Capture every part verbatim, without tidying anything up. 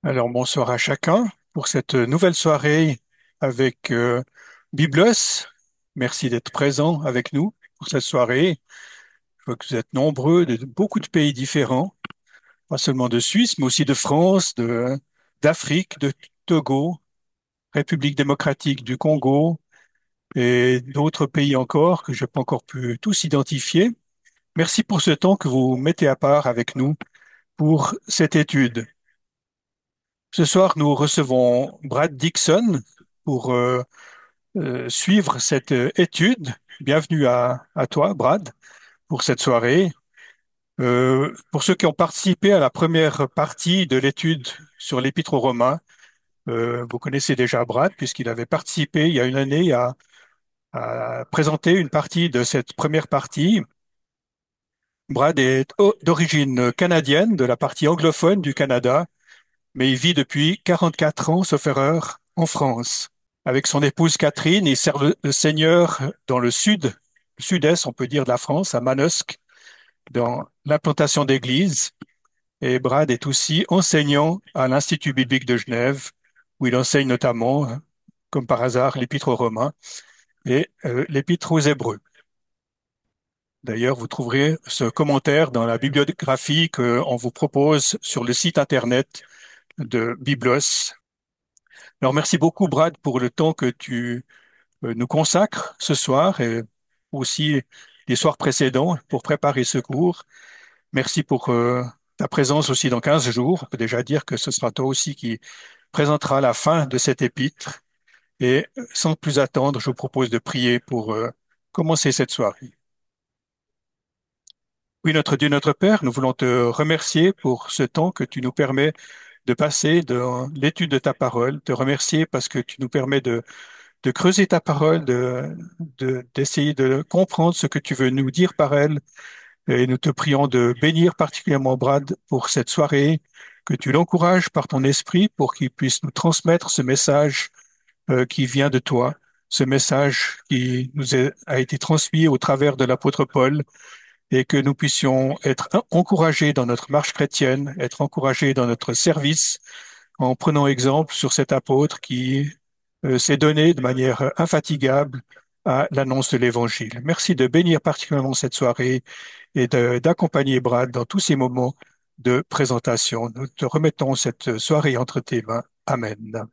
Alors bonsoir à chacun pour cette nouvelle soirée avec euh, Biblos. Merci d'être présent avec nous pour cette soirée. Je vois que vous êtes nombreux de beaucoup de pays différents, pas seulement de Suisse, mais aussi de France, de, d'Afrique, de Togo, République démocratique du Congo et d'autres pays encore que je n'ai pas encore pu tous identifier. Merci pour ce temps que vous mettez à part avec nous pour cette étude. Ce soir, nous recevons Brad Dixon pour euh, euh, suivre cette euh, étude. Bienvenue à, à toi, Brad, pour cette soirée. Euh, pour ceux qui ont participé à la première partie de l'étude sur l'Épître aux Romains, euh, vous connaissez déjà Brad, puisqu'il avait participé il y a une année à, à présenter une partie de cette première partie. Brad est o- d'origine canadienne, de la partie anglophone du Canada, mais il vit depuis quarante-quatre ans, sauf erreur, en France. Avec son épouse Catherine, ils servent le Seigneur dans le sud, le sud-est, on peut dire, de la France, à Manosque, dans l'implantation d'églises. Et Brad est aussi enseignant à l'Institut biblique de Genève, où il enseigne notamment, comme par hasard, l'Épître aux Romains et euh, l'Épître aux Hébreux. D'ailleurs, vous trouverez ce commentaire dans la bibliographie qu'on vous propose sur le site internet de Biblos. Alors, merci beaucoup, Brad, pour le temps que tu euh, nous consacre ce soir et aussi les soirs précédents pour préparer ce cours. Merci pour euh, ta présence aussi dans quinze jours. On peut déjà dire que ce sera toi aussi qui présentera la fin de cet épître. Et euh, sans plus attendre, je vous propose de prier pour euh, commencer cette soirée. Oui, notre Dieu, notre Père, nous voulons te remercier pour ce temps que tu nous permets de passer dans l'étude de ta parole, te remercier parce que tu nous permets de de creuser ta parole, de, de- d'essayer de comprendre ce que tu veux nous dire par elle. Et nous te prions de bénir particulièrement Brad pour cette soirée, que tu l'encourages par ton esprit pour qu'il puisse nous transmettre ce message euh, qui vient de toi, ce message qui nous est- a été transmis au travers de l'apôtre Paul, et que nous puissions être encouragés dans notre marche chrétienne, être encouragés dans notre service en prenant exemple sur cet apôtre qui euh, s'est donné de manière infatigable à l'annonce de l'Évangile. Merci de bénir particulièrement cette soirée et de- d'accompagner Brad dans tous ces moments de présentation. Nous te remettons cette soirée entre tes mains. Amen.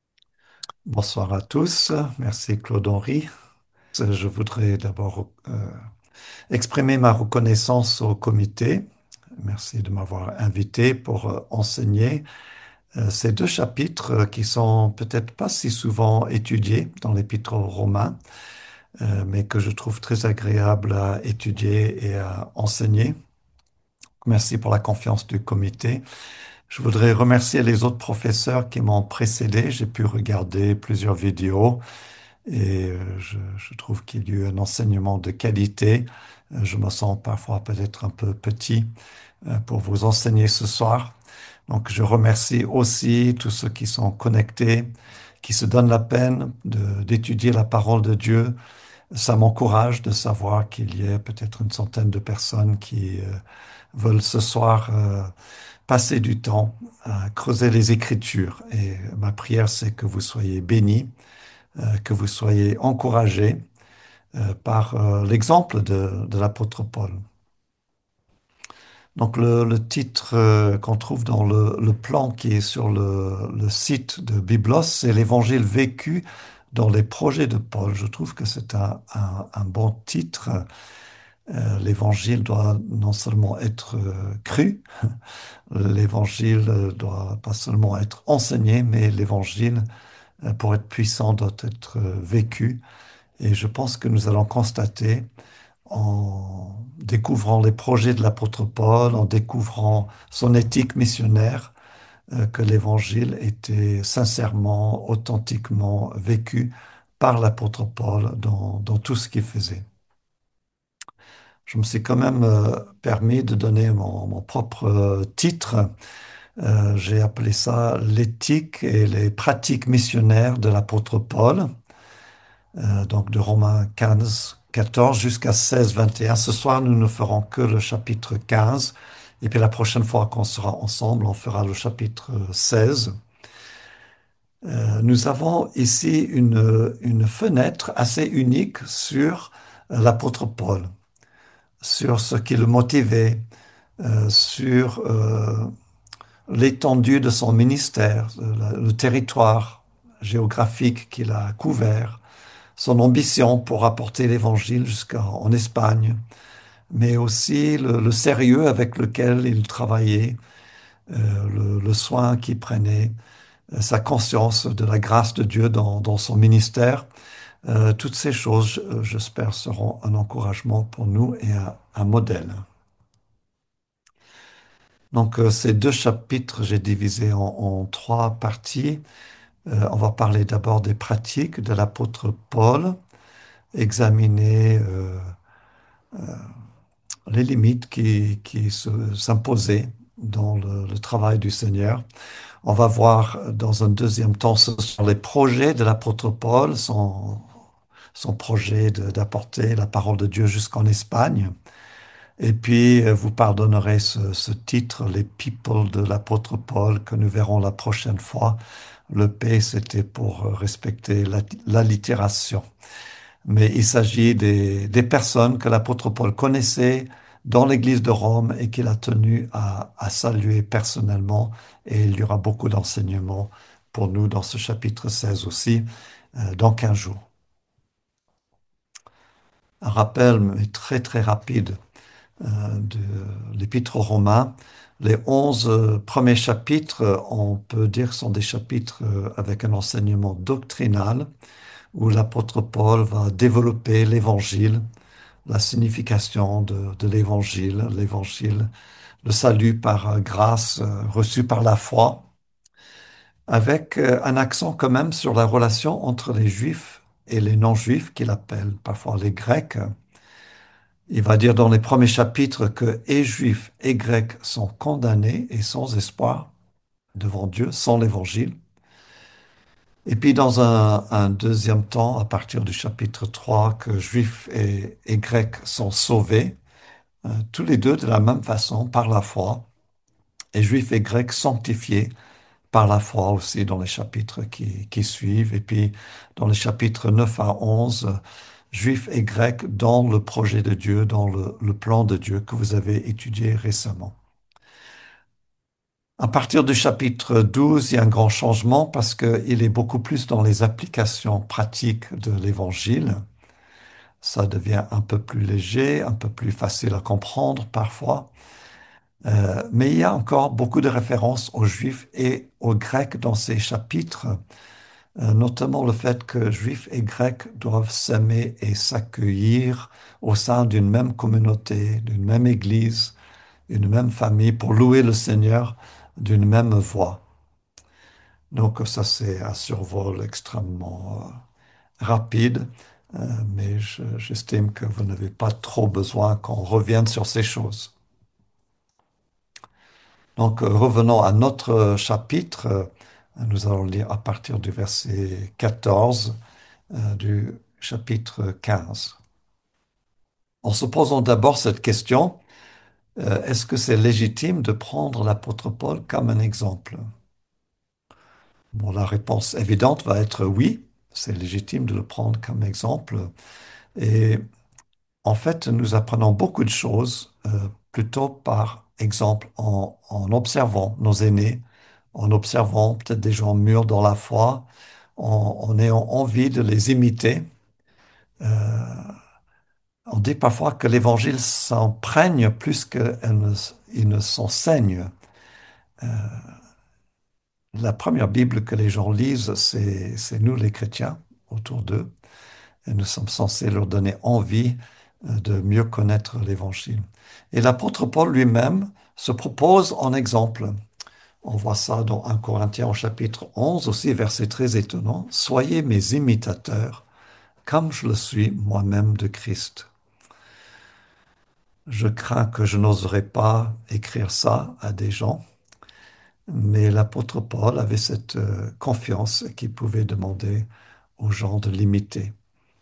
Bonsoir à tous. Merci Claude-Henri. Je voudrais d'abord euh, exprimer ma reconnaissance au comité. Merci de m'avoir invité pour euh, enseigner euh, ces deux chapitres euh, qui sont peut-être pas si souvent étudiés dans l'Épître aux Romains, euh, mais que je trouve très agréable à étudier et à enseigner. Merci pour la confiance du comité. Je voudrais remercier les autres professeurs qui m'ont précédé. J'ai pu regarder plusieurs vidéos. Et euh, je, je trouve qu'il y a eu un enseignement de qualité. Euh, Je me sens parfois peut-être un peu petit euh, pour vous enseigner ce soir. Donc je remercie aussi tous ceux qui sont connectés, qui se donnent la peine de- d'étudier la parole de Dieu. Ça m'encourage de savoir qu'il y a peut-être une centaine de personnes qui euh, veulent ce soir euh, passer du temps à creuser les Écritures. Et ma prière, c'est que vous soyez bénis, euh, que vous soyez encouragés euh, par euh, l'exemple de, de l'apôtre Paul. Donc le, le titre euh, qu'on trouve dans le, le plan qui est sur le, le site de Biblos, c'est l'Évangile vécu dans les projets de Paul. Je trouve que c'est un, un- un bon titre. Euh, L'Évangile doit non seulement être euh, cru, l'Évangile euh, doit pas seulement être enseigné, mais l'Évangile, euh, pour être puissant, doit être euh, vécu. Et je pense que nous allons constater en découvrant les projets de l'apôtre Paul, en découvrant son éthique missionnaire, euh, que l'Évangile était sincèrement, authentiquement vécu par l'apôtre Paul dans, dans tout ce qu'il faisait. Je me suis quand même euh, permis de donner mon, mon propre euh, titre. Euh, j'ai appelé ça l'éthique et les pratiques missionnaires de l'apôtre Paul. Euh, donc de Romains quinze, quatorze jusqu'à seize, vingt et un. Ce soir, nous ne ferons que le chapitre quinze Et puis la prochaine fois qu'on sera ensemble, on fera le chapitre seize. Euh, nous avons ici une, une fenêtre assez unique sur euh, l'apôtre Paul, sur ce qui le motivait, euh, sur euh, l'étendue de son ministère, le, le territoire géographique qu'il a couvert, son ambition pour apporter l'évangile jusqu'en Espagne, mais aussi le, le sérieux avec lequel il travaillait, euh, le, le soin qu'il prenait, euh, sa conscience de la grâce de Dieu dans, dans son ministère. Euh, toutes ces choses, euh, j'espère, seront un encouragement pour nous et un, un modèle. Donc, euh, ces deux chapitres, j'ai divisé en, en trois parties. Euh, on va parler d'abord des pratiques de l'apôtre Paul, examiner euh, les limites qui, qui se- s'imposaient dans le, le travail du Seigneur. On va voir dans un deuxième temps ce sont les projets de l'apôtre Paul, son, son projet de- d'apporter la parole de Dieu jusqu'en Espagne. Et puis, euh, vous pardonnerez ce, ce titre, les people de l'apôtre Paul, que nous verrons la prochaine fois. Le P, c'était pour euh, respecter la- l'allitération. Mais il s'agit des, des personnes que l'apôtre Paul connaissait dans l'église de Rome et qu'il a tenu à, à saluer personnellement. Et il y aura beaucoup d'enseignements pour nous dans ce chapitre seize aussi, euh, dans quinze jours. Un rappel, mais très très rapide, euh, de l'Épître aux Romains. Les onze euh, premiers chapitres, euh, on peut dire, sont des chapitres euh, avec un enseignement doctrinal où l'apôtre Paul va développer l'évangile, la signification de, de l'évangile, l'évangile, le salut par euh, grâce euh, reçu par la foi, avec euh, un accent quand même sur la relation entre les juifs et les non-juifs, qu'il appelle parfois les Grecs. Il va dire dans les premiers chapitres que et juifs et grecs sont condamnés et sans espoir devant Dieu, sans l'évangile. Et puis dans un, un deuxième temps, à partir du chapitre trois, que juifs et, et grecs sont sauvés, euh, tous les deux de la même façon, par la foi, et juifs et grecs sanctifiés par la foi aussi dans les chapitres qui, qui suivent. Et puis dans les chapitres neuf à onze, juifs et grecs dans le projet de Dieu, dans le, le plan de Dieu que vous avez étudié récemment. À partir du chapitre douze, il y a un grand changement parce qu'il est beaucoup plus dans les applications pratiques de l'Évangile. Ça devient un peu plus léger, un peu plus facile à comprendre parfois. Euh, mais il y a encore beaucoup de références aux Juifs et aux Grecs dans ces chapitres, euh, notamment le fait que Juifs et Grecs doivent s'aimer et s'accueillir au sein d'une même communauté, d'une même Église, une même famille pour louer le Seigneur d'une même voix. Donc ça, c'est un survol extrêmement euh, rapide, euh, mais je- j'estime que vous n'avez pas trop besoin qu'on revienne sur ces choses. Donc euh, revenons à notre euh, chapitre. Euh, Nous allons lire à partir du verset quatorze euh, du chapitre quinze. En se posant d'abord cette question, euh, est-ce que c'est légitime de prendre l'apôtre Paul comme un exemple? Bon, la réponse évidente va être oui, c'est légitime de le prendre comme exemple. Et en fait, nous apprenons beaucoup de choses euh, plutôt par exemple en, en observant nos aînés, en observant peut-être des gens mûrs dans la foi, en, en ayant envie de les imiter. Euh, on dit parfois que l'Évangile s'imprègne plus qu'il ne, il ne s'enseigne. La première Bible que les gens lisent, c'est, c'est nous les chrétiens autour d'eux. Et nous sommes censés leur donner envie euh, de mieux connaître l'Évangile. Et l'apôtre Paul lui-même se propose en exemple. On voit ça dans un Corinthiens au chapitre onze, aussi verset très étonnant. Soyez mes imitateurs, comme je le suis moi-même de Christ. Je crains que je n'oserais pas écrire ça à des gens, mais l'apôtre Paul avait cette euh, confiance qu'il pouvait demander aux gens de l'imiter.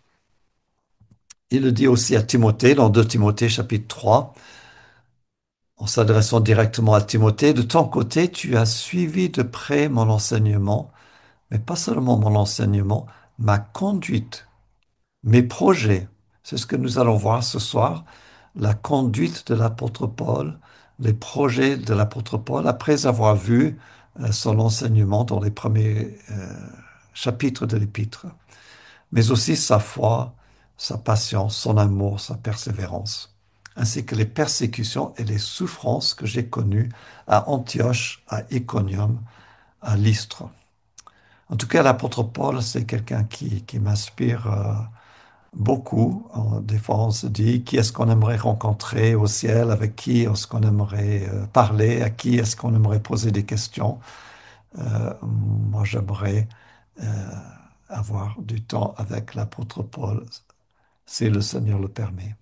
Il le dit aussi à Timothée, dans deux Timothée chapitre trois. en s'adressant directement à Timothée, de ton côté, tu as suivi de près mon enseignement, mais pas seulement mon enseignement, ma conduite, mes projets. C'est ce que nous allons voir ce soir, la conduite de l'apôtre Paul, les projets de l'apôtre Paul, après avoir vu euh, son enseignement dans les premiers euh, chapitres de l'épître, mais aussi sa foi, sa patience, son amour, sa persévérance, ainsi que les persécutions et les souffrances que j'ai connues à Antioche, à Iconium, à Lystre. En tout cas, l'apôtre Paul, c'est quelqu'un qui, qui m'inspire euh, beaucoup. En- Des fois, on se dit, qui est-ce qu'on aimerait rencontrer au ciel, avec qui est-ce qu'on aimerait euh, parler, à qui est-ce qu'on aimerait poser des questions. Euh, moi, j'aimerais euh, avoir du temps avec l'apôtre Paul, si le Seigneur le permet.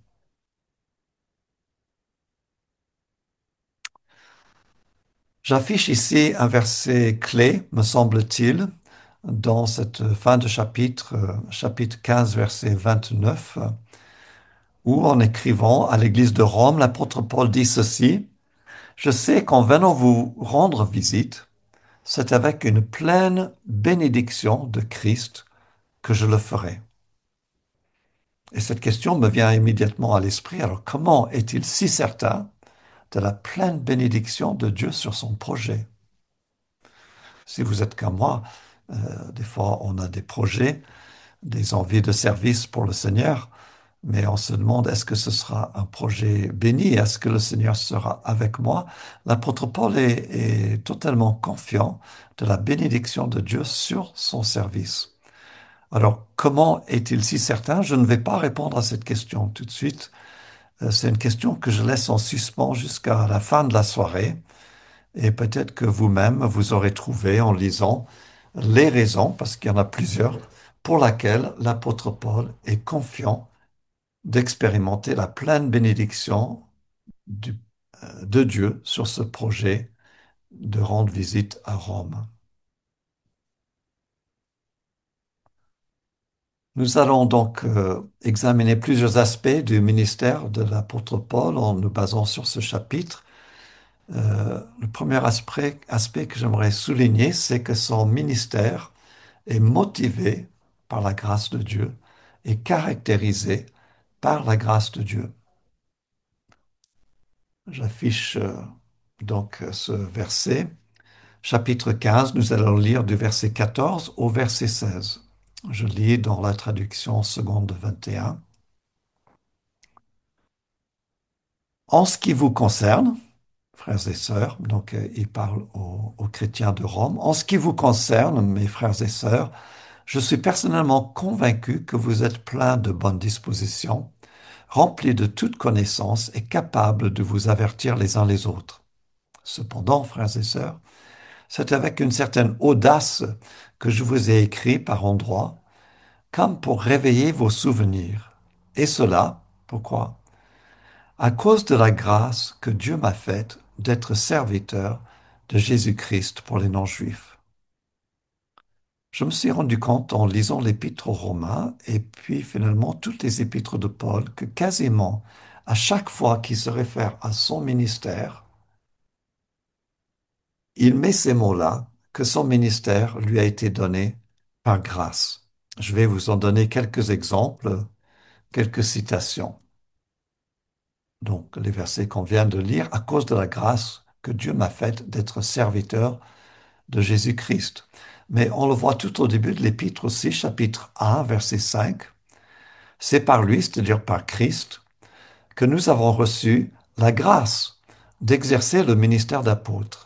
J'affiche ici un verset clé, me semble-t-il, dans cette fin de chapitre, euh, chapitre quinze, verset vingt-neuf, où en écrivant à l'église de Rome, l'apôtre Paul dit ceci: Je sais qu'en venant vous rendre visite, c'est avec une pleine bénédiction de Christ que je le ferai. Et cette question me vient immédiatement à l'esprit. Alors, comment est-il si certain de la pleine bénédiction de Dieu sur son projet? Si vous êtes comme moi, euh, des fois on a des projets, des envies de service pour le Seigneur, mais on se demande, est-ce que ce sera un projet béni? Est-ce que le Seigneur sera avec moi? L'apôtre Paul est, est totalement confiant de la bénédiction de Dieu sur son service. Alors, comment est-il si certain? Je ne vais pas répondre à cette question tout de suite. Euh, C'est une question que je laisse en suspens jusqu'à la fin de la soirée. Et peut-être que vous-même, vous aurez trouvé en lisant les raisons, parce qu'il y en a plusieurs, pour lesquelles l'apôtre Paul est confiant d'expérimenter la pleine bénédiction du- euh, de Dieu sur ce projet de rendre visite à Rome. Nous allons donc euh, examiner plusieurs aspects du ministère de l'apôtre Paul en nous basant sur ce chapitre. Euh, le premier aspect, aspect que j'aimerais souligner, c'est que son ministère est motivé par la grâce de Dieu et caractérisé par la grâce de Dieu. J'affiche euh, donc euh, ce verset. Chapitre quinze, nous allons lire du verset quatorze au verset seize. Je lis dans la traduction seconde de vingt et un. En ce qui vous concerne, frères et sœurs, donc euh, il parle aux, aux chrétiens de Rome, en ce qui vous concerne, mes frères et sœurs, je suis personnellement convaincu que vous êtes pleins de bonnes dispositions, remplis de toute connaissance et capables de vous avertir les uns les autres. Cependant, frères et sœurs, c'est avec une certaine audace que je vous ai écrit par endroits, comme pour réveiller vos souvenirs. Et cela, pourquoi? À cause de la grâce que Dieu m'a faite d'être serviteur de Jésus-Christ pour les non-juifs. Je me suis rendu compte en lisant l'épître aux Romains et puis finalement toutes les épîtres de Paul que quasiment à chaque fois qu'il se réfère à son ministère, il met ces mots-là, que son ministère lui a été donné par grâce. Je vais vous en donner quelques exemples, quelques citations. Donc, les versets qu'on vient de lire, à cause de la grâce que Dieu m'a faite d'être serviteur de Jésus-Christ. Mais on le voit tout au début de l'épître aussi, chapitre un, verset cinq. C'est par lui, c'est-à-dire par Christ, que nous avons reçu la grâce d'exercer le ministère d'apôtre.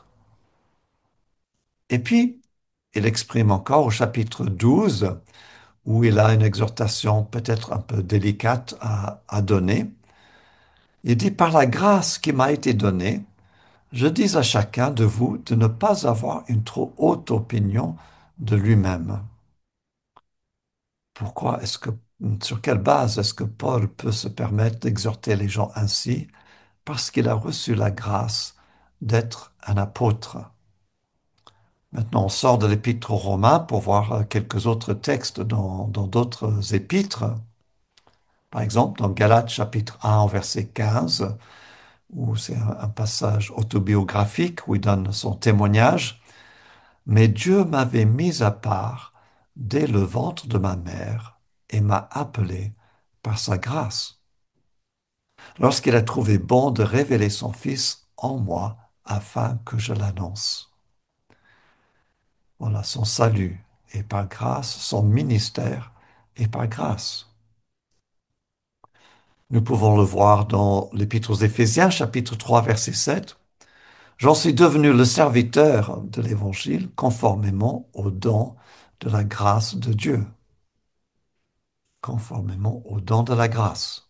Et puis, il exprime encore au chapitre douze, où il a une exhortation peut-être un peu délicate à, à donner. Il dit, par la grâce qui m'a été donnée, je dis à chacun de vous de ne pas avoir une trop haute opinion de lui-même. Pourquoi est-ce que, sur quelle base est-ce que Paul peut se permettre d'exhorter les gens ainsi? Parce qu'il a reçu la grâce d'être un apôtre. Maintenant, on sort de l'épître aux Romains pour voir euh, quelques autres textes dans, dans d'autres épîtres. Par exemple, dans Galates chapitre un, verset quinze, où c'est un, un passage autobiographique où il donne son témoignage. Mais Dieu m'avait mis à part dès le ventre de ma mère et m'a appelé par sa grâce, lorsqu'il a trouvé bon de révéler son Fils en moi afin que je l'annonce. Voilà, son salut est par grâce, son ministère est par grâce. Nous pouvons le voir dans l'Épître aux Éphésiens, chapitre trois, verset sept. J'en suis devenu le serviteur de l'Évangile conformément au don de la grâce de Dieu. Conformément au don de la grâce.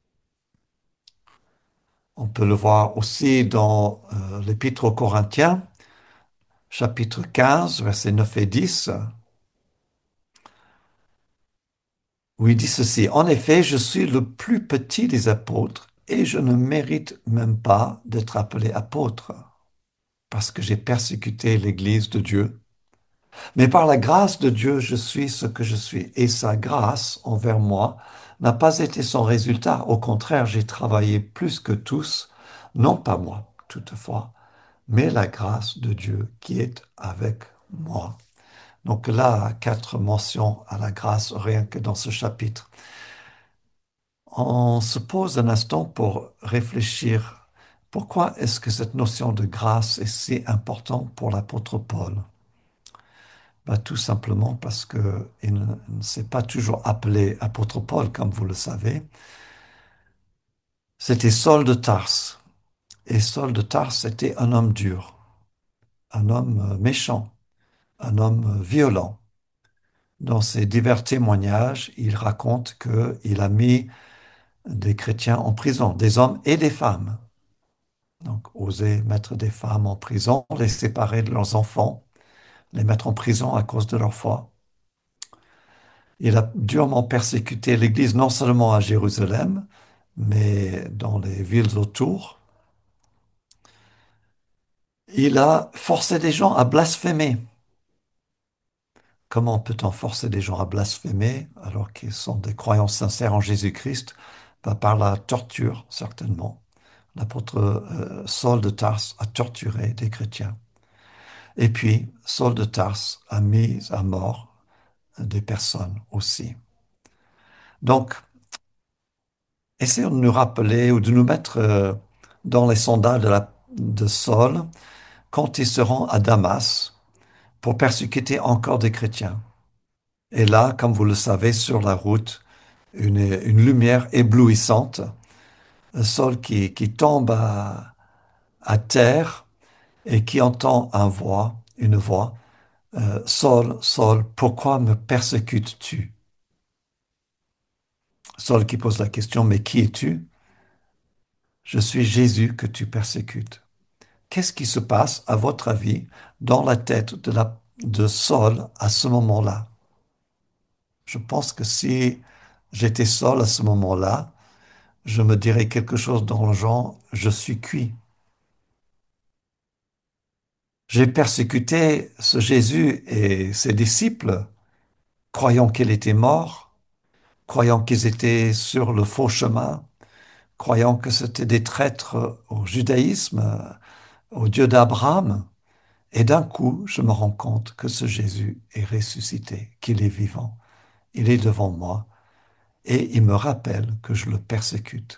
On peut le voir aussi dans euh, l'Épître aux Corinthiens, chapitre quinze, versets neuf et dix, où il dit ceci. En effet, je suis le plus petit des apôtres et je ne mérite même pas d'être appelé apôtre parce que j'ai persécuté l'Église de Dieu. Mais par la grâce de Dieu, je suis ce que je suis. Et sa grâce envers moi n'a pas été sans résultat. Au contraire, j'ai travaillé plus que tous, non pas moi, toutefois, mais la grâce de Dieu qui est avec moi. Donc là, quatre mentions à la grâce rien que dans ce chapitre. On se pose un instant pour réfléchir. Pourquoi est-ce que cette notion de grâce est si importante pour l'apôtre Paul? Bah, tout simplement parce que il ne, ne s'est pas toujours appelé apôtre Paul, comme vous le savez. C'était Saul de Tarse. Et Saul de Tarse était un homme dur, un homme euh, méchant, un homme euh, violent. Dans ses divers témoignages, il raconte qu'il a mis des chrétiens en prison, des hommes et des femmes. Donc, oser mettre des femmes en prison, les séparer de leurs enfants, les mettre en prison à cause de leur foi. Il a durement persécuté l'Église, non seulement à Jérusalem, mais dans les villes autour. Il a forcé des gens à blasphémer. Comment peut-on forcer des gens à blasphémer alors qu'ils sont des croyants sincères en Jésus-Christ? Ben, par la torture, certainement. L'apôtre euh, Saul de Tarse a torturé des chrétiens. Et puis, Saul de Tarse a mis à mort des personnes aussi. Donc, essayons de nous rappeler ou de nous mettre euh, dans les sandales de, la, de Saul quand il se rend à Damas pour persécuter encore des chrétiens. Et là, comme vous le savez, sur la route, une, une lumière éblouissante, Saul qui, qui tombe à, à terre et qui entend un voix, une voix, euh, Saul, Saul, pourquoi me persécutes-tu? Saul qui pose la question, mais qui es-tu? Je suis Jésus que tu persécutes. Qu'est-ce qui se passe, à votre avis, dans la tête de, la, de Saul à ce moment-là? Je pense que si j'étais Saul à ce moment-là, je me dirais quelque chose dans le genre, je suis cuit. J'ai persécuté ce Jésus et ses disciples, croyant qu'il était mort, croyant qu'ils étaient sur le faux chemin, croyant que c'était des traîtres au judaïsme, au Dieu d'Abraham. Et d'un coup, je me rends compte que ce Jésus est ressuscité, qu'il est vivant. Il est devant moi et il me rappelle que je le persécute.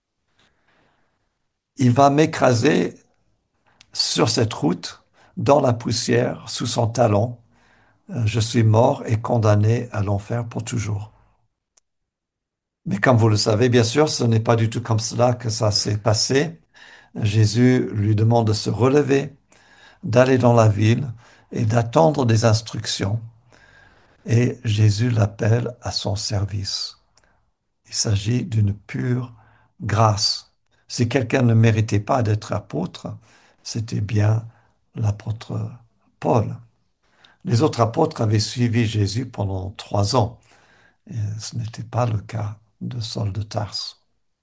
Il va m'écraser sur cette route, dans la poussière, sous son talon. Euh, Je suis mort et condamné à l'enfer pour toujours. Mais comme vous le savez, bien sûr, ce n'est pas du tout comme cela que ça s'est passé. Jésus lui demande de se relever, d'aller dans la ville et d'attendre des instructions. Et Jésus l'appelle à son service. Il s'agit d'une pure grâce. Si quelqu'un ne méritait pas d'être apôtre, c'était bien l'apôtre Paul. Les autres apôtres avaient suivi Jésus pendant trois ans. Et ce n'était pas le cas de Saul de Tarse.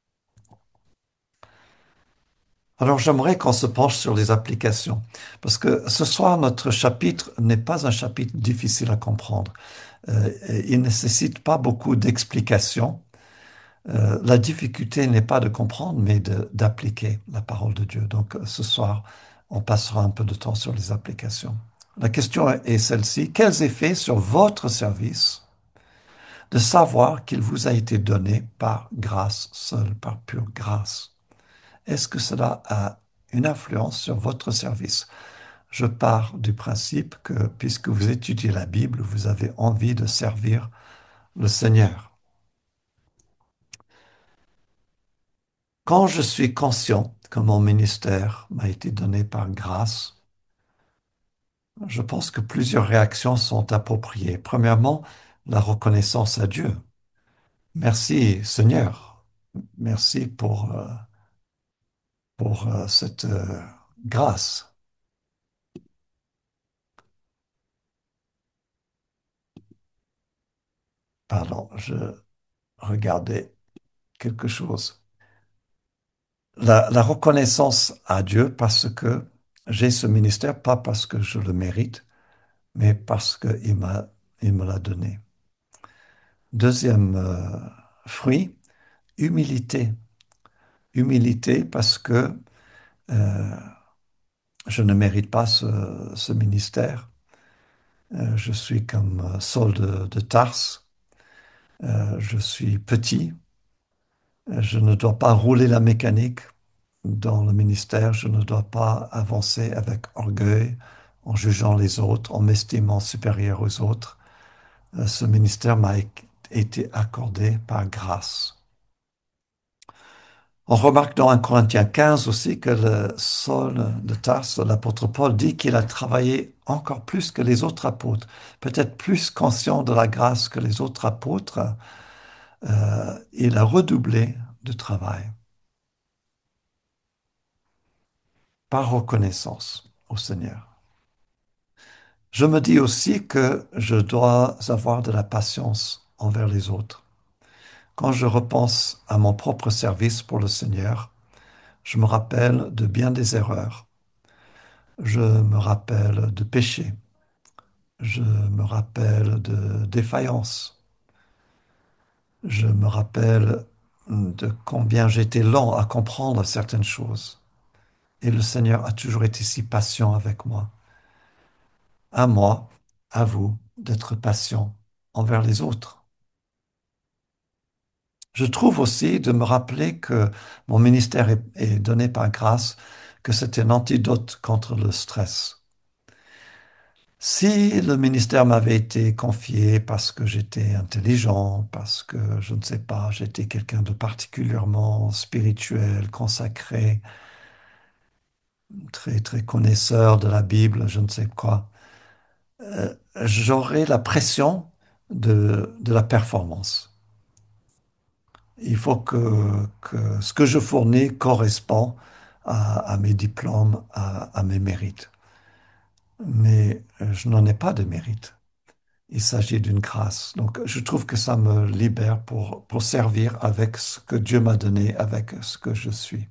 Alors j'aimerais qu'on se penche sur les applications, parce que ce soir, notre chapitre n'est pas un chapitre difficile à comprendre. Euh, il ne nécessite pas beaucoup d'explications. Euh, la difficulté n'est pas de comprendre, mais de- d'appliquer la parole de Dieu. Donc euh, ce soir, on passera un peu de temps sur les applications. La question est celle-ci. Quels effets sur votre service de savoir qu'il vous a été donné par grâce seule, par pure grâce? Est-ce que cela a une influence sur votre service? Je pars du principe que puisque vous étudiez la Bible, vous avez envie de servir le Seigneur. Quand je suis conscient que mon ministère m'a été donné par grâce, je pense que plusieurs réactions sont appropriées. Premièrement, la reconnaissance à Dieu. Merci Seigneur. Merci pour, euh, pour euh, cette euh, grâce. Pardon, je regardais quelque chose. La, la reconnaissance à Dieu parce que j'ai ce ministère, pas parce que je le mérite, mais parce qu'il m'a, il me l'a donné. Deuxième euh, fruit, humilité. Humilité parce que euh, je ne mérite pas ce, ce ministère. Euh, je suis comme euh, Saul de, de Tarse. Euh, je suis petit. Euh, Je ne dois pas rouler la mécanique dans le ministère. Je ne dois pas avancer avec orgueil en jugeant les autres, en m'estimant supérieur aux autres. Euh, ce ministère m'a été accordé par grâce. On remarque dans un Corinthiens quinze aussi que le Saul de Tarse, l'apôtre Paul, dit qu'il a travaillé encore plus que les autres apôtres, peut-être plus conscient de la grâce que les autres apôtres. Euh, il a redoublé de travail par reconnaissance au Seigneur. Je me dis aussi que je dois avoir de la patience envers les autres. Quand je repense à mon propre service pour le Seigneur, je me rappelle de bien des erreurs. Je me rappelle de péchés. Je me rappelle de défaillances. Je me rappelle de combien j'étais lent à comprendre certaines choses. Et le Seigneur a toujours été si patient avec moi. À moi, à vous, d'être patient envers les autres. Je trouve aussi de me rappeler que mon ministère est, est donné par grâce, que c'est un antidote contre le stress. Si le ministère m'avait été confié parce que j'étais intelligent, parce que, je ne sais pas, j'étais quelqu'un de particulièrement spirituel, consacré, très, très connaisseur de la Bible, je ne sais quoi, euh, j'aurais la pression de, de la performance. Il faut que, que ce que je fournis correspond à, à mes diplômes, à, à mes mérites. Mais euh, je n'en ai pas de mérite. Il s'agit d'une grâce. Donc, je trouve que ça me libère pour, pour servir avec ce que Dieu m'a donné, avec ce que je suis.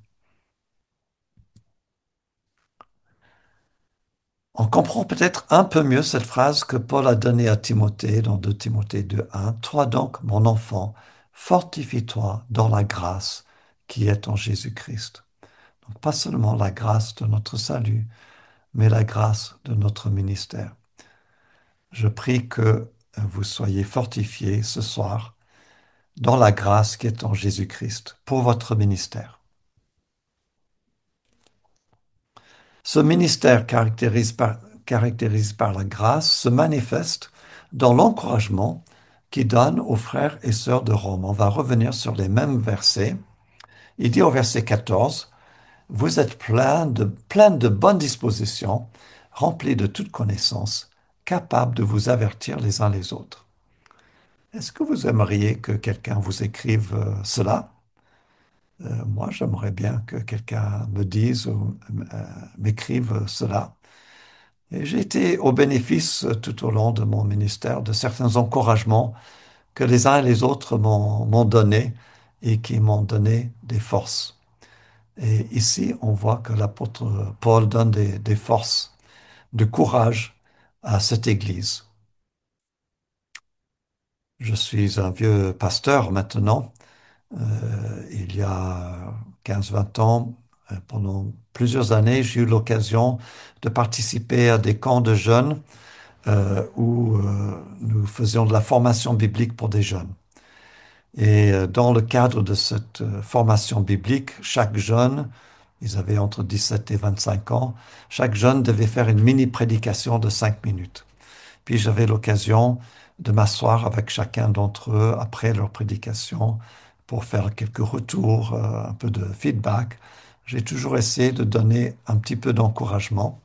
On comprend peut-être un peu mieux cette phrase que Paul a donnée à Timothée dans deux Timothée deux, un. Toi donc, mon enfant, fortifie-toi dans la grâce qui est en Jésus-Christ. Donc, pas seulement la grâce de notre salut, mais la grâce de notre ministère. Je prie que vous soyez fortifiés ce soir dans la grâce qui est en Jésus-Christ pour votre ministère. Ce ministère caractérisé par, caractérisé par la grâce se manifeste dans l'encouragement qu'il donne aux frères et sœurs de Rome. On va revenir sur les mêmes versets. Il dit au verset quatorze, vous êtes pleins de, plein de bonnes dispositions, remplis de toute connaissance, capables de vous avertir les uns les autres. Est-ce que vous aimeriez que quelqu'un vous écrive euh, cela? Euh, moi, j'aimerais bien que quelqu'un me dise ou euh, m'écrive cela. Et j'ai été au bénéfice euh, tout au long de mon ministère de certains encouragements que les uns et les autres m'ont m'ont donné et qui m'ont donné des forces. Et ici, on voit que l'apôtre Paul donne des, des forces, de courage à cette Église. Je suis un vieux pasteur maintenant Euh, il y a quinze vingt ans, euh, pendant plusieurs années, j'ai eu l'occasion de participer à des camps de jeunes euh, où euh, nous faisions de la formation biblique pour des jeunes. Et euh, dans le cadre de cette euh, formation biblique, chaque jeune, ils avaient entre dix-sept et vingt-cinq ans, chaque jeune devait faire une mini-prédication de cinq minutes. Puis j'avais l'occasion de m'asseoir avec chacun d'entre eux après leur prédication pour faire quelques retours, euh, un peu de feedback. J'ai toujours essayé de donner un petit peu d'encouragement.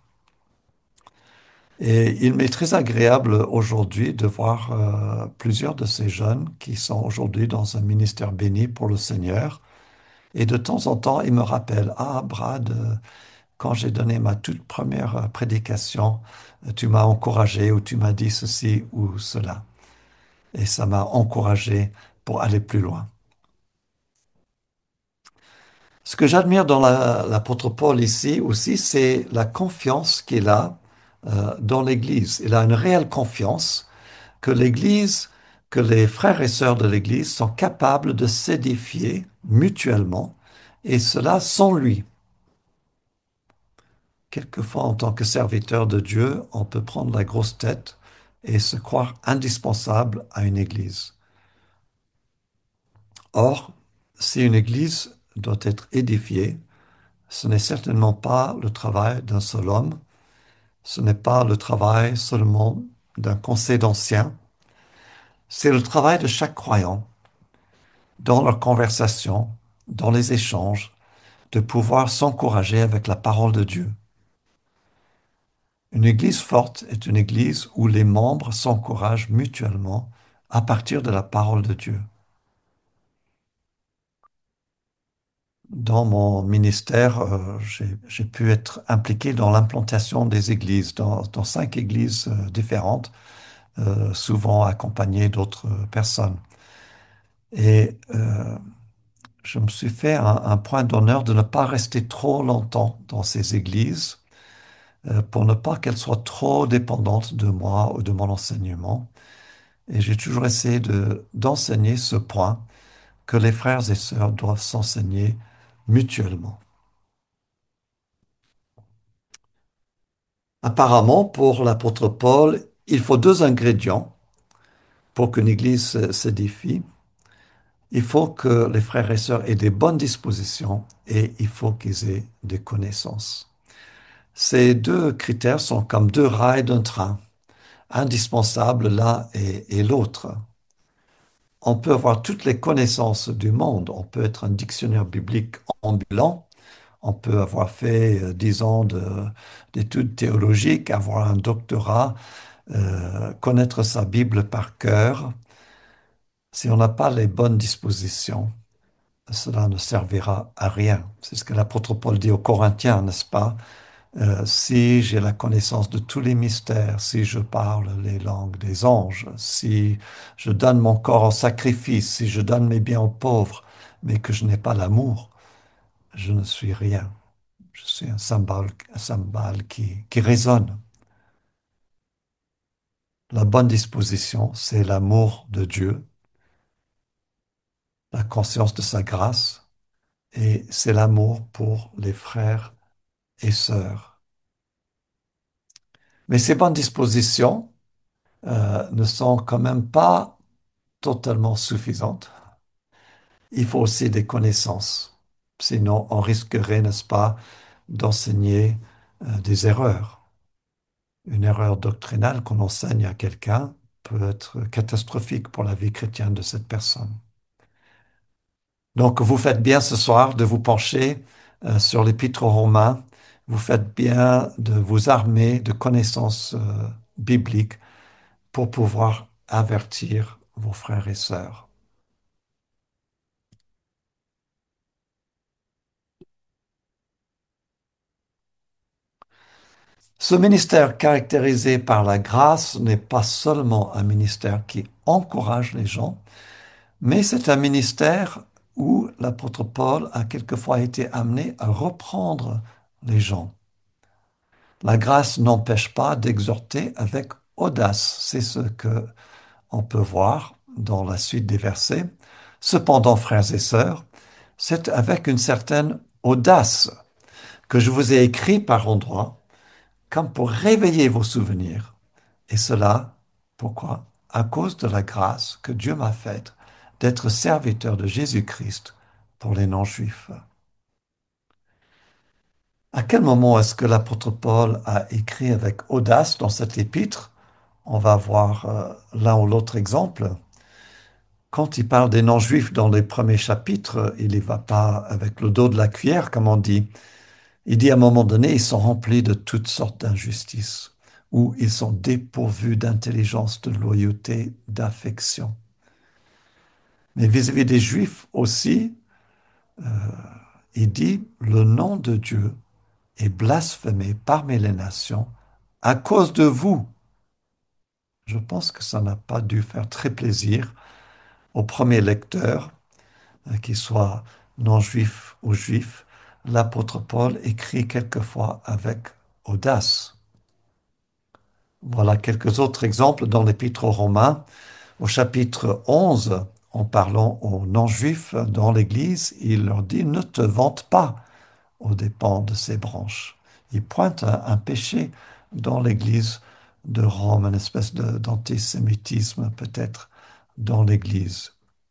Et il m'est très agréable aujourd'hui de voir euh, plusieurs de ces jeunes qui sont aujourd'hui dans un ministère béni pour le Seigneur. Et de temps en temps, ils me rappellent, ah Brad, euh, quand j'ai donné ma toute première euh, prédication, euh, tu m'as encouragé ou tu m'as dit ceci ou cela. Et ça m'a encouragé pour aller plus loin. Ce que j'admire dans la- l'apôtre Paul ici aussi, c'est la confiance qu'il a euh, dans l'Église. Il a une réelle confiance que l'Église, que les frères et sœurs de l'Église sont capables de s'édifier mutuellement, et cela sans lui. Quelquefois, en tant que serviteur de Dieu, on peut prendre la grosse tête et se croire indispensable à une Église. Or, si une Église doit être édifiée, ce n'est certainement pas le travail d'un seul homme, ce n'est pas le travail seulement d'un conseil d'anciens, c'est le travail de chaque croyant dans leur conversation, dans les échanges, de pouvoir s'encourager avec la parole de Dieu. Une église forte est une église où les membres s'encouragent mutuellement à partir de la parole de Dieu. Dans mon ministère, euh, j'ai, j'ai pu être impliqué dans l'implantation des églises, dans, dans cinq églises euh, différentes, euh, souvent accompagné d'autres personnes. Et euh, je me suis fait un, un point d'honneur de ne pas rester trop longtemps dans ces églises euh, pour ne pas qu'elles soient trop dépendantes de moi ou de mon enseignement. Et j'ai toujours essayé de, d'enseigner ce point, que les frères et sœurs doivent s'enseigner mutuellement. Apparemment, pour l'apôtre Paul, il faut deux ingrédients pour qu'une église s'édifie. Il faut que les frères et sœurs aient des bonnes dispositions et il faut qu'ils aient des connaissances. Ces deux critères sont comme deux rails d'un train, indispensables l'un et, et l'autre. On peut avoir toutes les connaissances du monde, on peut être un dictionnaire biblique ambulant, on peut avoir fait euh, dix ans de- d'études théologiques, avoir un doctorat, euh, connaître sa Bible par cœur. Si on n'a pas les bonnes dispositions, cela ne servira à rien. C'est ce que l'apôtre Paul dit aux Corinthiens, n'est-ce pas? Euh, si j'ai la connaissance de tous les mystères, si je parle les langues des anges, si je donne mon corps en sacrifice, si je donne mes biens aux pauvres, mais que je n'ai pas l'amour, je ne suis rien. Je suis un cymbale, un cymbale qui, qui résonne. La bonne disposition, c'est l'amour de Dieu, la conscience de sa grâce, et c'est l'amour pour les frères et sœurs. Mais ces bonnes dispositions euh, ne sont quand même pas totalement suffisantes. Il faut aussi des connaissances. Sinon, on risquerait, n'est-ce pas, d'enseigner euh, des erreurs. Une erreur doctrinale qu'on enseigne à quelqu'un peut être catastrophique pour la vie chrétienne de cette personne. Donc, vous faites bien ce soir de vous pencher euh, sur l'Épître aux Romains. Vous faites bien de vous armer de connaissances euh, bibliques pour pouvoir avertir vos frères et sœurs. Ce ministère caractérisé par la grâce n'est pas seulement un ministère qui encourage les gens, mais c'est un ministère où l'apôtre Paul a quelquefois été amené à reprendre les gens. La grâce n'empêche pas d'exhorter avec audace. C'est ce que on peut voir dans la suite des versets. Cependant, frères et sœurs, c'est avec une certaine audace que je vous ai écrit par endroits, comme pour réveiller vos souvenirs. Et cela, pourquoi? À cause de la grâce que Dieu m'a faite d'être serviteur de Jésus-Christ pour les non-juifs. À quel moment est-ce que l'apôtre Paul a écrit avec audace dans cet épître? On va voir euh, l'un ou l'autre exemple. Quand il parle des non-juifs dans les premiers chapitres, il n'y va pas avec le dos de la cuillère, comme on dit. Il dit à un moment donné, ils sont remplis de toutes sortes d'injustices, ou ils sont dépourvus d'intelligence, de loyauté, d'affection. Mais vis-à-vis des Juifs aussi, il dit, le nom de Dieu est blasphémé parmi les nations à cause de vous. Je pense que ça n'a pas dû faire très plaisir aux premiers lecteurs, euh, qu'ils soient non-juifs ou juifs. L'apôtre Paul écrit quelquefois avec audace. Voilà quelques autres exemples dans l'Épître aux Romains. Au chapitre onze, en parlant aux non-juifs dans l'Église, il leur dit, ne te vante pas aux dépens de ces branches. Il pointe un, un péché dans l'Église de Rome, une espèce de- d'antisémitisme peut-être dans l'Église.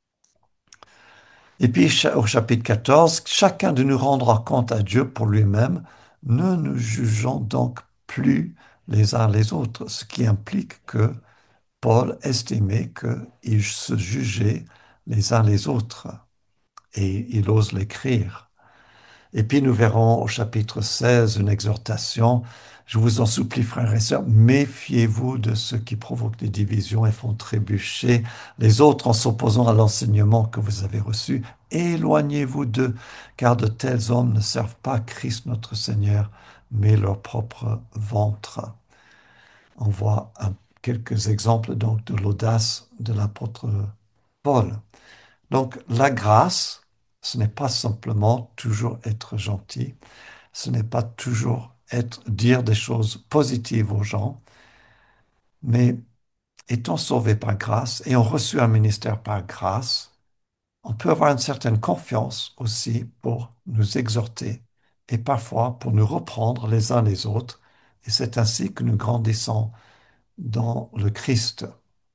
Et puis cha- au chapitre quatorze, chacun de nous rendra compte à Dieu pour lui-même, ne nous jugeons donc plus les uns les autres, ce qui implique que Paul estimait qu'ils se jugeaient les uns les autres et il ose l'écrire. Et puis nous verrons au chapitre seize une exhortation. Je vous en supplie, frères et sœurs, méfiez-vous de ceux qui provoquent des divisions et font trébucher les autres en s'opposant à l'enseignement que vous avez reçu. Éloignez-vous d'eux, car de tels hommes ne servent pas Christ notre Seigneur, mais leur propre ventre. On voit un- quelques exemples donc de l'audace de l'apôtre Paul. Donc la grâce, ce n'est pas simplement toujours être gentil, ce n'est pas toujours être, dire des choses positives aux gens, mais étant sauvés par grâce et ont reçu un ministère par grâce, on peut avoir une certaine confiance aussi pour nous exhorter et parfois pour nous reprendre les uns les autres. Et c'est ainsi que nous grandissons dans le Christ.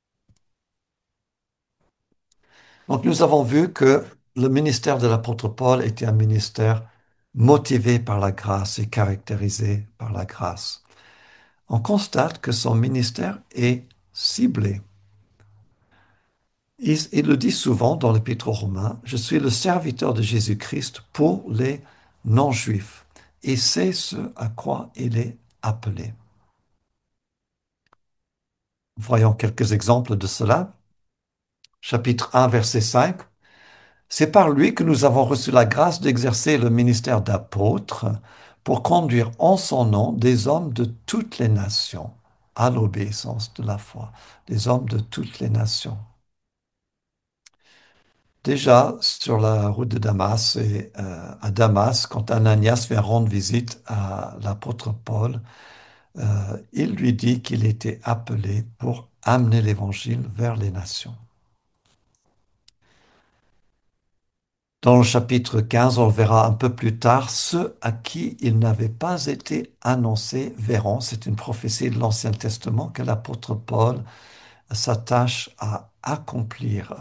Donc nous avons vu que le ministère de l'apôtre Paul était un ministère motivé par la grâce et caractérisé par la grâce. On constate que son ministère est ciblé. Il, il le dit souvent dans l'Épître aux Romains, je suis le serviteur de Jésus-Christ pour les non-juifs. Et c'est ce à quoi il est appelé. Voyons quelques exemples de cela. Chapitre un, verset cinq. C'est par lui que nous avons reçu la grâce d'exercer le ministère d'apôtre pour conduire en son nom des hommes de toutes les nations à l'obéissance de la foi, des hommes de toutes les nations. Déjà sur la route de Damas et euh, à Damas, quand Ananias vient rendre visite à l'apôtre Paul, euh, il lui dit qu'il était appelé pour amener l'évangile vers les nations. Dans le chapitre quinze, on le verra un peu plus tard, ceux à qui il n'avait pas été annoncé verront, c'est une prophétie de l'Ancien Testament que l'apôtre Paul s'attache à accomplir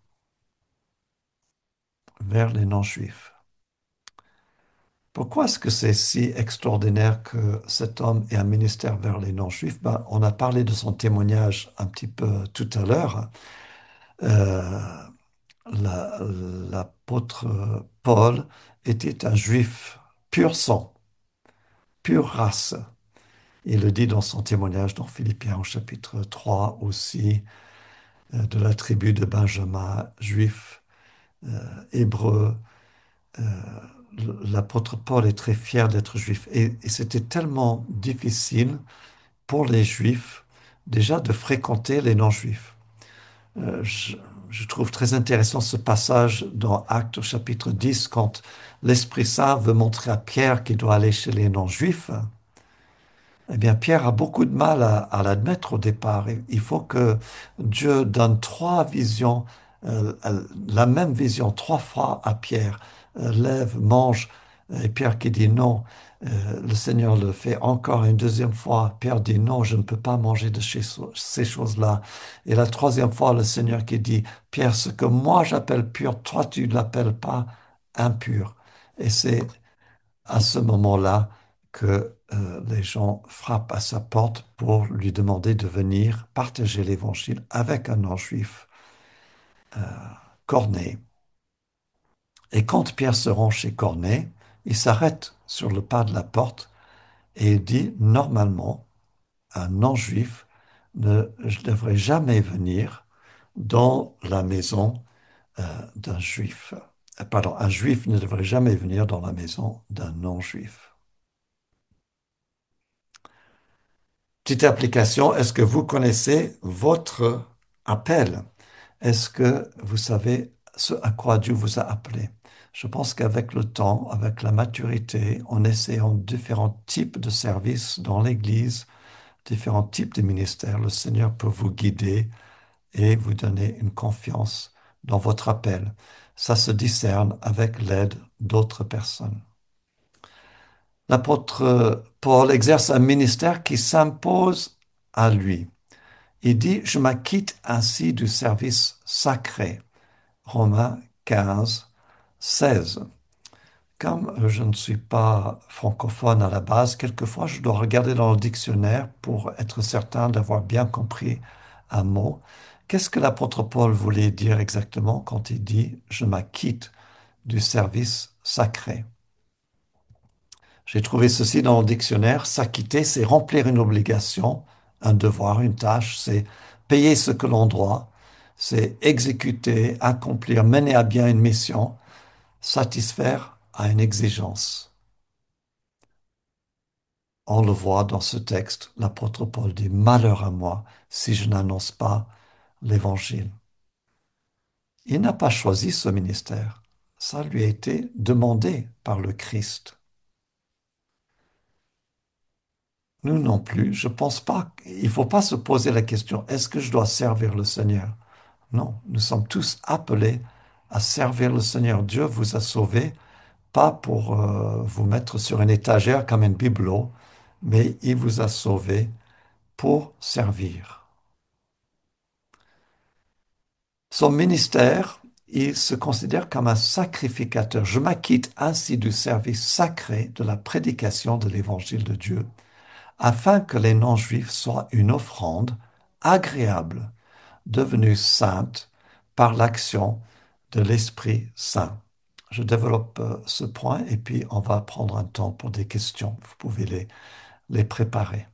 vers les non-juifs. Pourquoi est-ce que c'est si extraordinaire que cet homme ait un ministère vers les non-juifs? Ben, on a parlé de son témoignage un petit peu tout à l'heure. Euh, la- L'apôtre Paul était un juif pur sang, pure race. Il le dit dans son témoignage dans Philippiens au chapitre trois aussi, euh, de la tribu de Benjamin, juif, euh, hébreu. Euh, L'apôtre Paul est très fier d'être juif. Et, et c'était tellement difficile pour les juifs déjà de fréquenter les non-juifs. Euh, je, je trouve très intéressant ce passage dans Actes au chapitre dix, quand l'Esprit Saint veut montrer à Pierre qu'il doit aller chez les non-juifs. Eh bien, Pierre a beaucoup de mal à, à l'admettre au départ. Il il faut que Dieu donne trois visions euh, euh, la même vision trois fois à Pierre. Euh, lève, mange. Et Pierre qui dit non. Euh, le Seigneur le fait encore une deuxième fois. Pierre dit non, je ne peux pas manger de chez- ces choses-là. Et la troisième fois, le Seigneur qui dit, Pierre, ce que moi j'appelle pur, toi tu ne l'appelles pas impur. Et c'est à ce moment-là que euh, les gens frappent à sa porte pour lui demander de venir partager l'évangile avec un non-juif, Corneille. Et quand Pierre se rend chez Corneille, il s'arrête sur le pas de la porte et il dit, normalement, un non-juif ne devrait jamais venir dans la maison euh, d'un juif. Euh, Pardon, un juif ne devrait jamais venir dans la maison d'un non-juif. Petite application, est-ce que vous connaissez votre appel? Est-ce que vous savez ce à quoi Dieu vous a appelé? Je pense qu'avec le temps, avec la maturité, en essayant différents types de services dans l'Église, différents types de ministères, le Seigneur peut vous guider et vous donner une confiance dans votre appel. Ça se discerne avec l'aide d'autres personnes. L'apôtre Paul exerce un ministère qui s'impose à lui. Il dit, je m'acquitte ainsi du service sacré. Romains quinze, seize. Comme je ne suis pas francophone à la base, quelquefois je dois regarder dans le dictionnaire pour être certain d'avoir bien compris un mot. Qu'est-ce que l'apôtre Paul voulait dire exactement quand il dit je m'acquitte du service sacré? J'ai trouvé ceci dans le dictionnaire. S'acquitter, c'est remplir une obligation, un devoir, une tâche, c'est payer ce que l'on doit, c'est exécuter, accomplir, mener à bien une mission, satisfaire à une exigence. On le voit dans ce texte, l'apôtre Paul dit, Malheur à moi si je n'annonce pas l'évangile. Il n'a pas choisi ce ministère. Ça lui a été demandé par le Christ. Nous non plus, je pense pas, il faut pas se poser la question, est-ce que je dois servir le Seigneur? Non, nous sommes tous appelés à servir le Seigneur. Dieu vous a sauvés, pas pour euh, vous mettre sur une étagère comme un bibelot, mais il vous a sauvés pour servir. Son ministère, il se considère comme un sacrificateur. Je m'acquitte ainsi du service sacré de la prédication de l'évangile de Dieu, afin que les non-juifs soient une offrande agréable, devenue sainte par l'action de l'Esprit Saint. Je développe euh, ce point et puis on va prendre un temps pour des questions. Vous pouvez les, les préparer.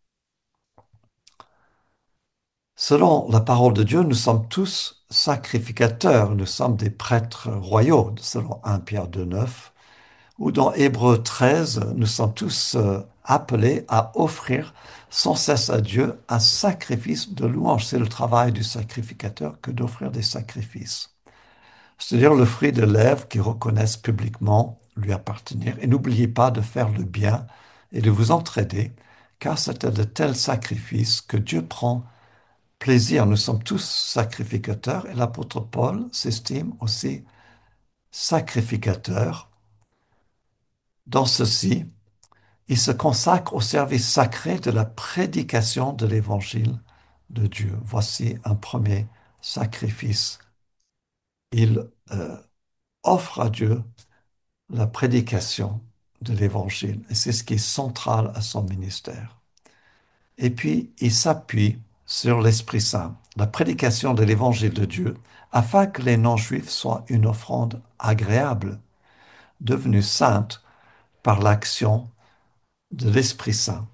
Selon la parole de Dieu, nous sommes tous sacrificateurs, nous sommes des prêtres royaux, selon un Pierre deux neuf, ou dans Hébreux treize, nous sommes tous euh, appelés à offrir sans cesse à Dieu un sacrifice de louange. C'est le travail du sacrificateur que d'offrir des sacrifices. C'est-à-dire le fruit de lèvres qui reconnaissent publiquement lui appartenir. Et n'oubliez pas de faire le bien et de vous entraider, car c'est de tels sacrifices que Dieu prend plaisir. Nous sommes tous sacrificateurs et l'apôtre Paul s'estime aussi sacrificateur. Dans ceci, il se consacre au service sacré de la prédication de l'évangile de Dieu. Voici un premier sacrifice. Il euh, offre à Dieu la prédication de l'évangile. Et c'est ce qui est central à son ministère. Et puis, il s'appuie sur l'Esprit Saint, la prédication de l'évangile de Dieu, afin que les non-juifs soient une offrande agréable, devenue sainte par l'action de l'Esprit Saint.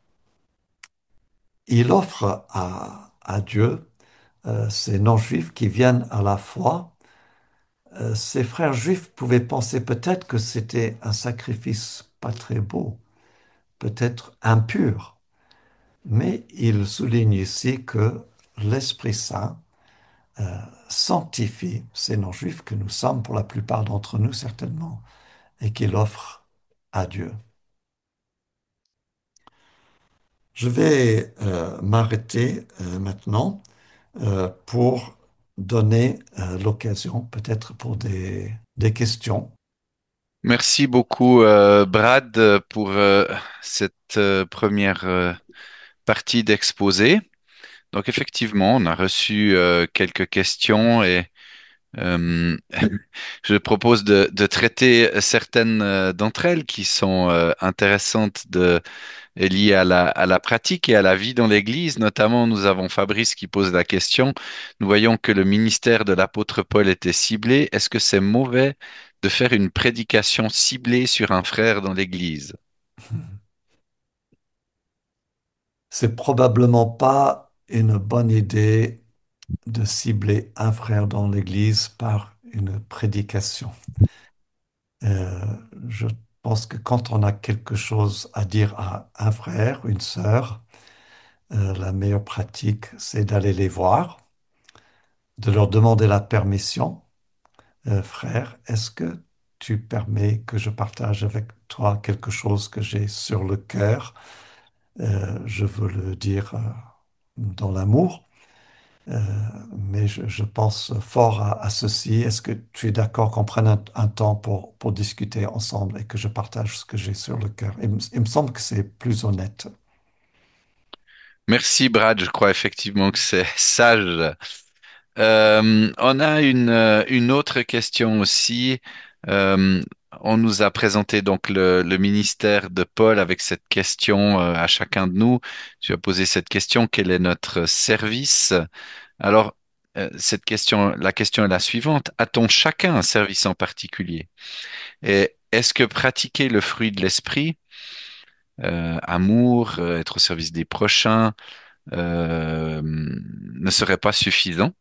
Il offre à, à Dieu euh, ces non-juifs qui viennent à la foi. Euh, ces frères juifs pouvaient penser peut-être que c'était un sacrifice pas très beau, peut-être impur, mais il souligne ici que l'Esprit Saint euh, sanctifie ces non-juifs que nous sommes pour la plupart d'entre nous certainement et qu'il offre à Dieu. Je vais euh, m'arrêter euh, maintenant euh, pour donner euh, l'occasion peut-être pour des, des questions. Merci beaucoup, euh, Brad, pour euh, cette euh, première euh, partie d'exposé. Donc, effectivement, on a reçu euh, quelques questions et euh, je propose de, de traiter certaines euh, d'entre elles qui sont euh, intéressantes de, et liées à la, à la pratique et à la vie dans l'Église. Notamment, nous avons Fabrice qui pose la question. Nous voyons que le ministère de l'apôtre Paul était ciblé. Est-ce que c'est mauvais de faire une prédication ciblée sur un frère dans l'Église? C'est probablement pas une bonne idée de cibler un frère dans l'Église par une prédication. Euh, je pense que quand on a quelque chose à dire à un frère, une sœur, euh, la meilleure pratique, c'est d'aller les voir, de leur demander la permission. Euh, frère, est-ce que tu permets que je partage avec toi quelque chose que j'ai sur le cœur? Euh, je veux le dire euh, dans l'amour. Euh, mais je, je pense fort à, à ceci. Est-ce que tu es d'accord qu'on prenne un, un temps pour, pour discuter ensemble et que je partage ce que j'ai sur le cœur? Il, me il me semble que c'est plus honnête. Merci, Brad. Je crois effectivement que c'est sage. Euh, on a une, euh, une autre question aussi. Euh, on nous a présenté donc le, le ministère de Paul avec cette question euh, à chacun de nous. Tu as posé cette question, quel est notre service? Alors, euh, cette question, la question est la suivante. A-t-on chacun un service en particulier? Et est-ce que pratiquer le fruit de l'esprit, euh, amour, euh, être au service des prochains, euh, ne serait pas suffisant?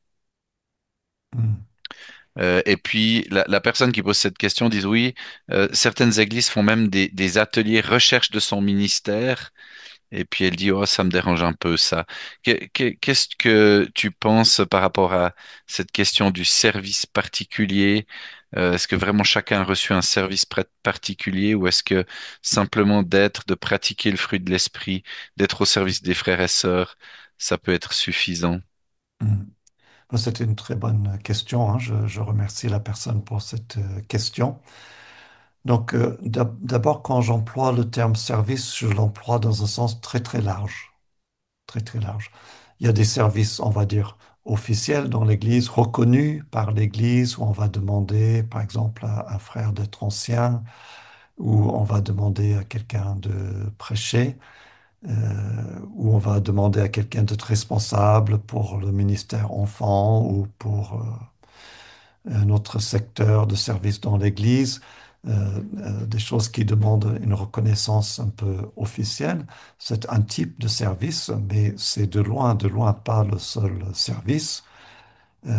Hmm, Euh, et puis, la, la personne qui pose cette question dit oui, euh, certaines églises font même des, des ateliers recherche de son ministère. Et puis elle dit, oh, ça me dérange un peu ça. Que- que- Qu'est-ce que tu penses par rapport à cette question du service particulier? Euh, est-ce que vraiment chacun a reçu un service pr- particulier ou est-ce que simplement d'être, de pratiquer le fruit de l'esprit, d'être au service des frères et sœurs, ça peut être suffisant? hmm. C'était une très bonne question, hein. Je, je remercie la personne pour cette euh, question. Donc, euh, d'ab- d'abord, quand j'emploie le terme service, je l'emploie dans un sens très, très large. Très, très large. Il y a des services, on va dire, officiels dans l'Église, reconnus par l'Église, où on va demander, par exemple, à un frère d'être ancien, où on va demander à quelqu'un de prêcher, euh, où on va demander à quelqu'un d'être responsable pour le ministère enfant ou pour euh, un autre secteur de service dans l'Église, euh, euh, des choses qui demandent une reconnaissance un peu officielle. C'est un type de service, mais c'est de loin, de loin pas le seul service. Euh,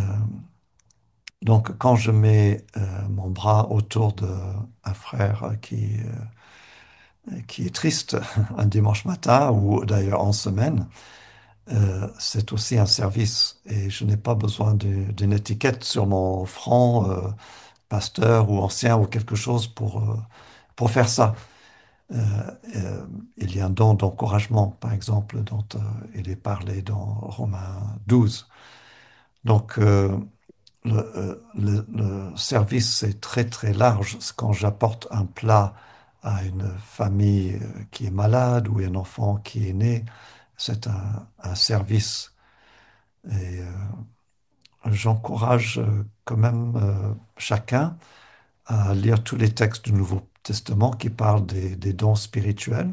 donc, quand je mets euh, mon bras autour d'un frère qui, euh, qui est triste un dimanche matin ou d'ailleurs en semaine, euh, c'est aussi un service et je n'ai pas besoin de- d'une étiquette sur mon front. Euh, pasteur ou ancien ou quelque chose pour, euh, pour faire ça. Euh, euh, il y a un don d'encouragement, par exemple, dont euh, il est parlé dans Romains douze. Donc, euh, le, euh, le- le service, c'est très, très large. Quand j'apporte un plat à une famille euh, qui est malade ou un enfant qui est né, c'est un, un service. Et euh, j'encourage euh, quand même euh, chacun à lire tous les textes du Nouveau Testament qui parlent des, des dons spirituels,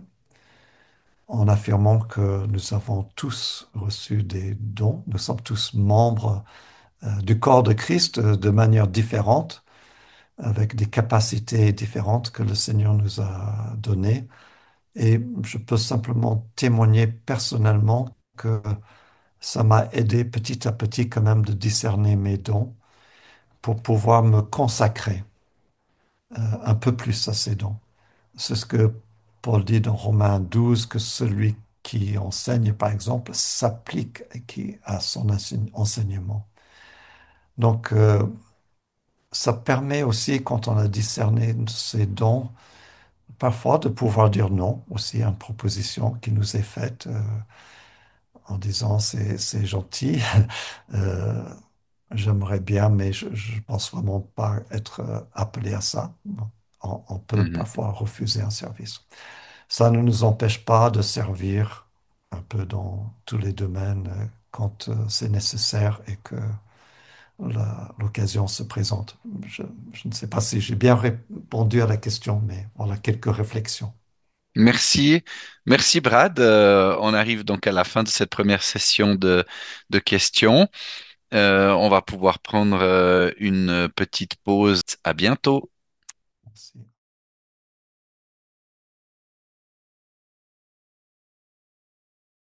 en affirmant que nous avons tous reçu des dons, nous sommes tous membres euh, du corps de Christ euh, de manière différente, avec des capacités différentes que le Seigneur nous a données. Et je peux simplement témoigner personnellement que ça m'a aidé petit à petit quand même de discerner mes dons pour pouvoir me consacrer euh, un peu plus à ces dons. C'est ce que Paul dit dans Romains douze, que celui qui enseigne, par exemple, s'applique qui, à son enseigne- enseignement. Donc, euh, ça permet aussi, quand on a discerné ces dons, parfois de pouvoir dire non aussi à une proposition qui nous est faite euh, en disant c'est, c'est gentil, euh, J'aimerais bien, mais je ne pense vraiment pas être euh, appelé à ça. Bon, On, on peut Mhm. parfois refuser un service. Ça ne nous empêche pas de servir un peu dans tous les domaines euh, quand euh, c'est nécessaire et que la- l'occasion se présente. Je, je ne sais pas si j'ai bien répondu à la question, mais voilà quelques réflexions. Merci, merci Brad. Euh, on arrive donc à la fin de cette première session de, de questions. Euh, on va pouvoir prendre euh, une petite pause. À bientôt. Merci.